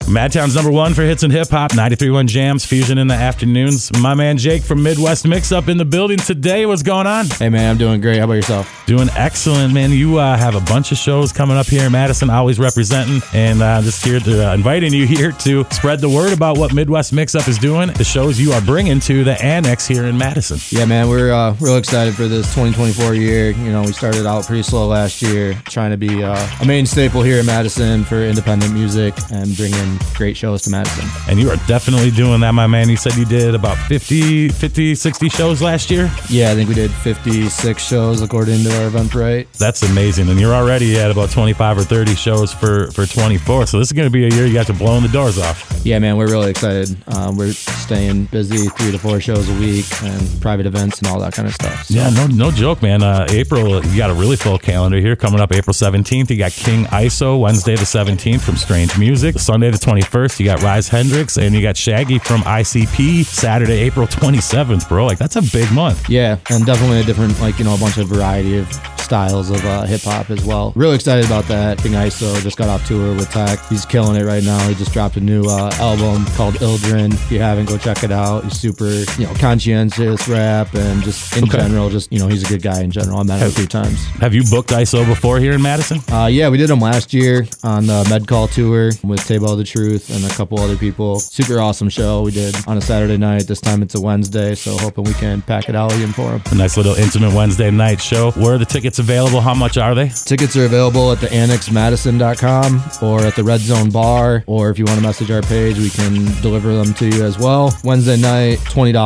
Madtown's #1 for hits and hip-hop, 93.1 Jams, Fusion in the afternoons. My man Jake from Midwest Mix-Up in the building today. What's going on? Hey, man, I'm doing great. How about yourself? Doing excellent, man. You have a bunch of shows coming up here in Madison, always representing, and just here to inviting you here to spread the word about what Midwest Mix-Up is doing, the shows you are bringing to the Annex here in Madison. Yeah, man, we're real excited for this 2024 year. You know, we started out pretty slow last year, trying to be a main staple here in Madison for independent music and bringing great shows to Madison. And you are definitely doing that, my man. You said you did about 50, 60 shows last year? Yeah, I think we did 56 shows according to our Eventbrite. That's amazing. And you're already at about 25 or 30 shows for 24. So this is going to be a year you got to blow the doors off. Yeah, man, we're really excited. We're staying busy, 3 to 4 shows a week and private events and all that kind of stuff. So. Yeah, no joke, man. April, you got a really full calendar here. Coming up April 17th, you got King ISO, Wednesday the 17th from Strange Music. Sunday the 21st, you got Rise Hendrix, and you got Shaggy from ICP. Saturday, April 27th, bro. Like, that's a big month. Yeah, and definitely a different, a bunch of variety of styles of hip-hop as well. Really excited about that. King ISO just got off tour with Tech. He's killing it right now. He just dropped a new album called Ildren. If you haven't, go check it out. He's super, conscientious rap and just in general, he's a good guy in general. I met him a few times. Have you booked ISO before here in Madison? Yeah, we did him last year on the MedCall tour with Table the Truth and a couple other people. Super awesome show we did on a Saturday night. This time it's a Wednesday, so hoping we can pack it out again for him. A nice little intimate Wednesday night show. Where are the tickets available? How much are they? Tickets are available at the annexmadison.com or at the Red Zone Bar, or if you want to message our page, we can deliver them to you as well. Wednesday night,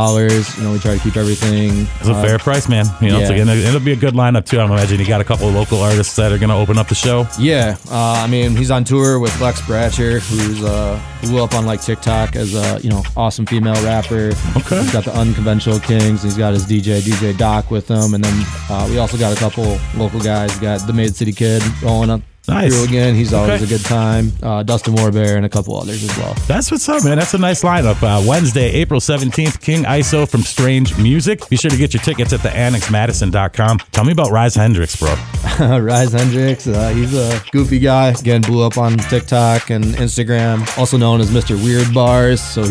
$20. We try to keep everything. It's a fair price, man. It'll be a good lineup too. I imagine you got a couple of local artists that are going to open up the show. Yeah, he's on tour with Lex Bratcher, who's blew up on TikTok as a awesome female rapper. Okay, he's got the Unconventional Kings. He's got his DJ Doc with him, and then we also got a couple local guys. We got the Made City Kid rolling up. Nice. Through again. He's always a good time. Dustin Warbear and a couple others as well. That's what's up, man. That's a nice lineup. Wednesday, April 17th, King ISO from Strange Music. Be sure to get your tickets at theannexmadison.com. Tell me about Rise Hendrix, bro. Rise Hendrix, he's a goofy guy. Again, blew up on TikTok and Instagram, also known as Mr. Weird Bars. So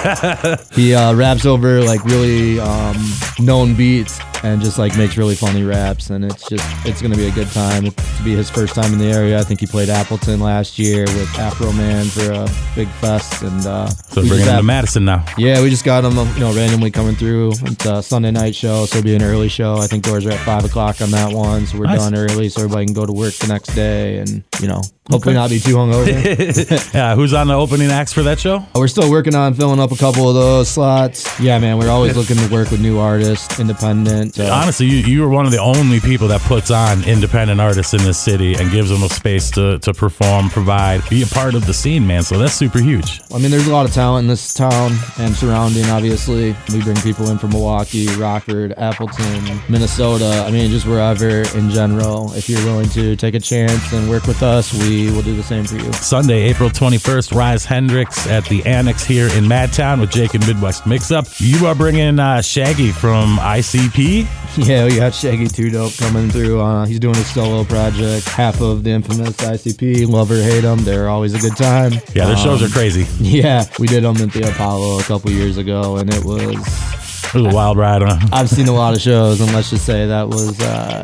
he raps over really known beats and just makes really funny raps, and it's gonna be a good time. To be his first time in the area. I think he played Appleton last year with Afro Man for a big fest, and so bringing him to Madison now. Yeah, we just got him, randomly coming through. It's a Sunday night show, so it'll be an early show. I think doors are at 5 o'clock on that one, so we're done early, so everybody can go to work the next day, and hopefully not be too hungover. Yeah, who's on the opening acts for that show? We're still working on filling up a couple of those slots. Yeah, man, we're always looking to work with new artists, independent. So. Honestly, you are one of the only people that puts on independent artists in this city and gives them a space to perform, provide, be a part of the scene, man. So that's super huge. There's a lot of talent in this town and surrounding, obviously. We bring people in from Milwaukee, Rockford, Appleton, Minnesota. Just wherever in general. If you're willing to take a chance and work with us, we will do the same for you. Sunday, April 21st, Rise Hendrix at the Annex here in Madtown with Jake and Midwest Mix-Up. You are bringing Shaggy from ICP. Yeah, we got Shaggy 2 Dope coming through. He's doing a solo project. Half of the infamous ICP, love or hate them, they're always a good time. Yeah, their shows are crazy. Yeah, we did them at the Apollo a couple years ago, and it was a wild ride, huh? I've seen a lot of shows, and let's just say that was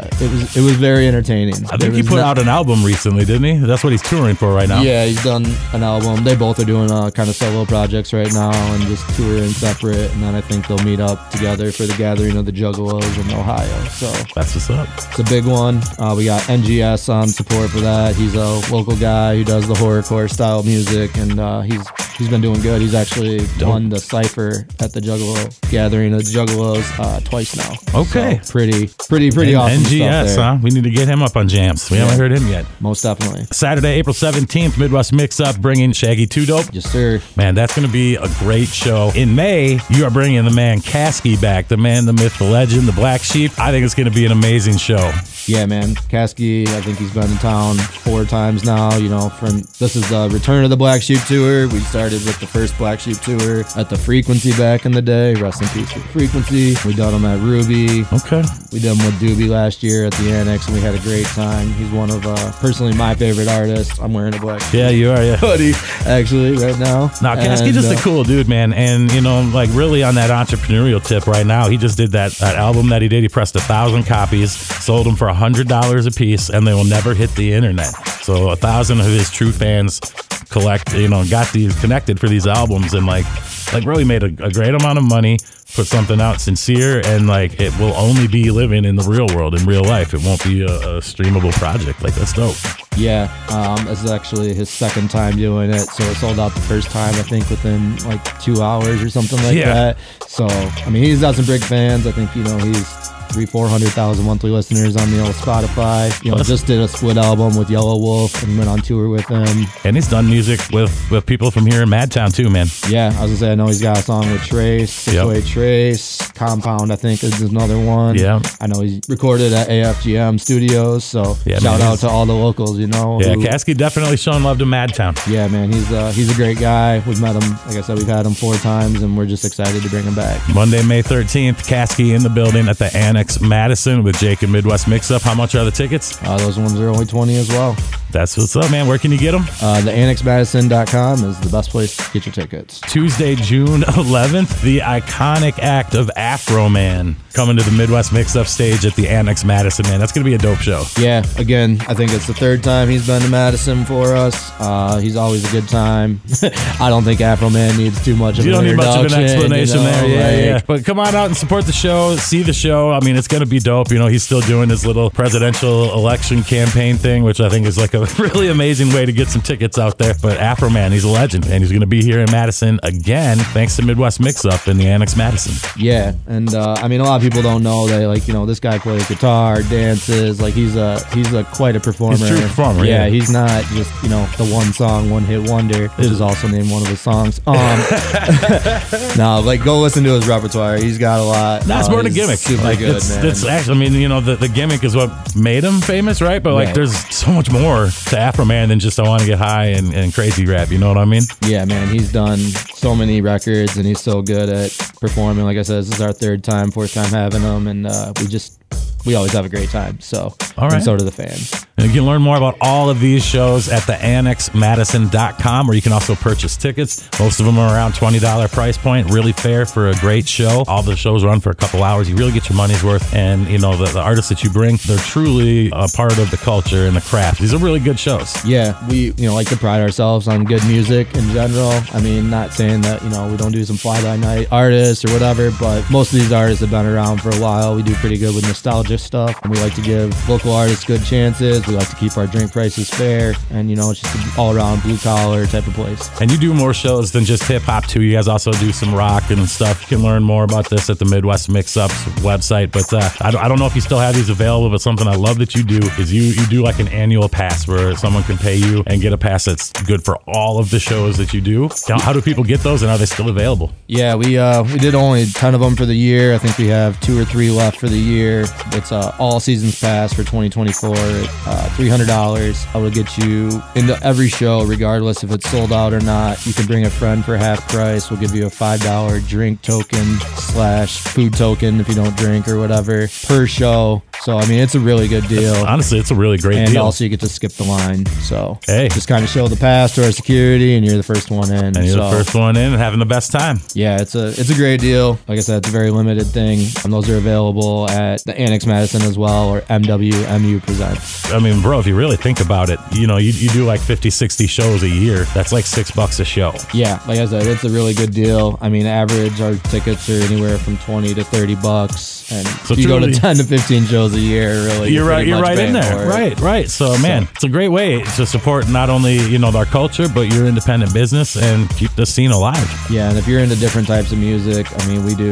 it was very entertaining. I think he put out an album recently, didn't he? That's what he's touring for right now. Yeah, he's done an album. They both are doing kind of solo projects right now and just touring separate, and then I think they'll meet up together for the Gathering of the Juggalos in Ohio. So that's what's up. It's a big one. We got NGS on support for that. He's a local guy who does the horrorcore style music, and he's been doing good. He's actually won the Cypher at the Juggalo Gathering of the Juggalos twice now. Okay. So pretty awesome NGS, stuff there. huh? We need to get him up on jams. We haven't heard him yet. Most definitely. Saturday, April 17th, Midwest Mix-Up, bringing Shaggy 2 Dope. Yes, sir. Man, that's going to be a great show. In May, you are bringing the man Kasky back, the man, the myth, the legend, the black sheep. I think it's going to be an amazing show. Yeah, man. Caskey, I think he's been in town 4 times now. You know, this is the return of the Black Sheep tour. We started with the first Black Sheep tour at the Frequency back in the day. Rest in peace to Frequency. We done them at Ruby. Okay. We did them with Doobie last year at the Annex, and we had a great time. He's one of personally my favorite artists. I'm wearing a Black Sheep You are, hoodie actually right now. No, Caskey just a cool dude, man. And you know, like really on that entrepreneurial tip right now, he just did that album that he did. He pressed 1,000 copies, sold them for $100 a piece, and they will never hit the internet. So 1,000 of his true fans got these connected for these albums, and like really made a great amount of money, put something out sincere, and like it will only be living in the real world, in real life. It won't be a streamable project. Like, that's dope. Yeah, this is actually his second time doing it. So it sold out the first time, I think, within like 2 hours or something like that. So, I mean, he's got some big fans. I think, he's 300,000-400,000 monthly listeners on the old Spotify. Just did a split album with Yellow Wolf and went on tour with him. And he's done music with people from here in Madtown too, man. Yeah, I was gonna say, I know he's got a song with Trace, Six-Way Trace, Compound, I think is another one. Yeah. I know he's recorded at AFGM Studios, so shout out to all the locals, Yeah, Caskey definitely showing love to Madtown. Yeah, man, he's a great guy. We've met him, like I said, we've had him 4 times, and we're just excited to bring him back. Monday, May 13th, Caskey in the building at the Annex Madison with Jake and Midwest Mix-Up. How much are the tickets? Those ones are only $20 as well. That's what's up, man. Where can you get them? TheAnnexMadison.com is the best place to get your tickets. Tuesday, June 11th, the iconic act of Afro Man coming to the Midwest Mix-Up stage at the Annex Madison, man. That's going to be a dope show. Yeah, again, I think it's the 3rd time he's been to Madison for us. He's always a good time. I don't think Afro Man needs too much of an introduction. You don't need much of an explanation there. Yeah. But come on out and support the show, see the show. I mean, it's going to be dope. He's still doing his little presidential election campaign thing, which I think is like a really amazing way to get some tickets out there. But Afro Man, he's a legend, and he's going to be here in Madison again, thanks to Midwest Mix-Up in the Annex Madison. Yeah, and I mean, a lot of people don't know that, this guy plays guitar, dances, like he's quite a performer. He's a true performer. Yeah, he's not just the one song, one hit wonder, which is also named one of his songs. No, go listen to his repertoire. He's got a lot. That's more than a gimmick. Super good, man. It's actually, I mean, the gimmick is what made him famous, right? But there's so much more to Afro Man than just I want to get high and crazy rap. You know what I mean? Yeah, man. He's done so many records, and he's so good at performing. Like I said, this is our 3rd time, 4th time having him, and we always have a great time. So, all right. And so do the fans. And you can learn more about all of these shows at theannexmadison.com, where you can also purchase tickets. Most of them are around $20 price point. Really fair for a great show. All the shows run for a couple hours. You really get your money's worth. And, the artists that you bring, they're truly a part of the culture and the craft. These are really good shows. Yeah, we, like to pride ourselves on good music in general. I mean, not saying that, we don't do some fly-by-night artists or whatever, but most of these artists have been around for a while. We do pretty good with nostalgia stuff, and we like to give local artists good chances. We like to keep our drink prices fair, and it's just an all-around blue-collar type of place. And you do more shows than just hip-hop too. You guys also do some rock and stuff. You can learn more about this at the Midwest Mix-Ups website. But I don't know if you still have these available, but something I love that you do is you do like an annual pass where someone can pay you and get a pass that's good for all of the shows that you do. How do people get those, and are they still available? Yeah, we did only 10 of them for the year. I think we have 2 or 3 left for the year. It's all seasons pass for 2024 at $300. I will get you into every show regardless if it's sold out or not. You can bring a friend for half price. We'll give you a $5 drink token / food token if you don't drink or whatever per show. So, I mean, it's a really good deal. Honestly, it's a really great deal. And also, you get to skip the line. So, hey, just kind of show the pass to our security, and you're the first one in. And you're the first one in and having the best time. Yeah, it's a great deal. Like I said, it's a very limited thing. And those are available at the Annex Madison as well, or MWMU Presents. I mean, bro, if you really think about it, you do like 50, 60 shows a year. That's like $6 a show. Yeah, like I said, it's a really good deal. I mean, average, our tickets are anywhere from $20 to $30. And so if you go to 10 to 15 shows a year, really, you're right in there. Right. So, man, it's a great way to support not only, our culture, but your independent business and keep the scene alive. Yeah, and if you're into different types of music, I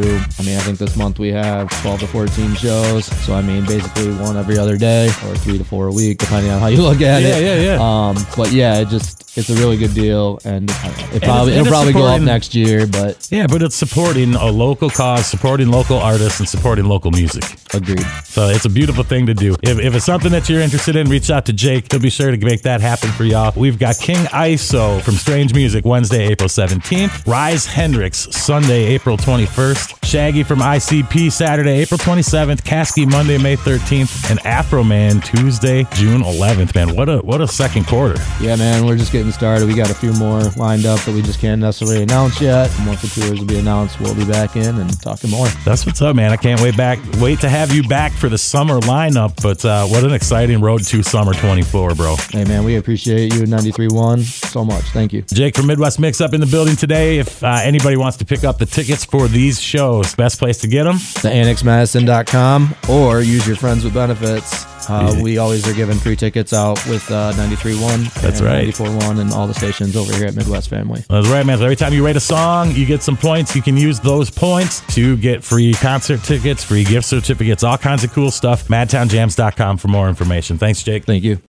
think this month we have 12 to 14 shows. So, I mean, basically one every other day or 3 to 4 a week, depending on how you look at it. Yeah. But yeah, it's a really good deal, and it'll probably go up next year. But it's supporting a local cause, supporting local artists, and supporting local music. Agreed. So it's a beautiful thing to do. If it's something that you're interested in, reach out to Jake. He'll be sure to make that happen for y'all. We've got King ISO from Strange Music Wednesday, April 17th. Rise Hendrix Sunday, April 21st. Shaggy from ICP Saturday, April 27th. Kasky Monday, May 13th. And Afro Man Tuesday, June 11th. Man, what a second quarter. Yeah, man, we're just getting started. We got a few more lined up that we just can't necessarily announce yet. Once the tours will be announced, we'll be back in and talking more. That's what's up, man. I can't wait to have you back for the summer lineup. But what an exciting road to summer 24, bro. Hey, man, we appreciate you, 93.1, so much. Thank you. Jake from Midwest Mix Up in the building today. If anybody wants to pick up the tickets for these shows, best place to get them? TheAnnexMadison.com, or use your friends with benefits. We always are giving free tickets out with 93.1. That's right. 94.1 and all the stations over here at Midwest Family. That's right, man. So every time you rate a song, you get some points. You can use those points to get free concert tickets, free gift certificates, all kinds of cool stuff. MadtownJams.com for more information. Thanks, Jake. Thank you.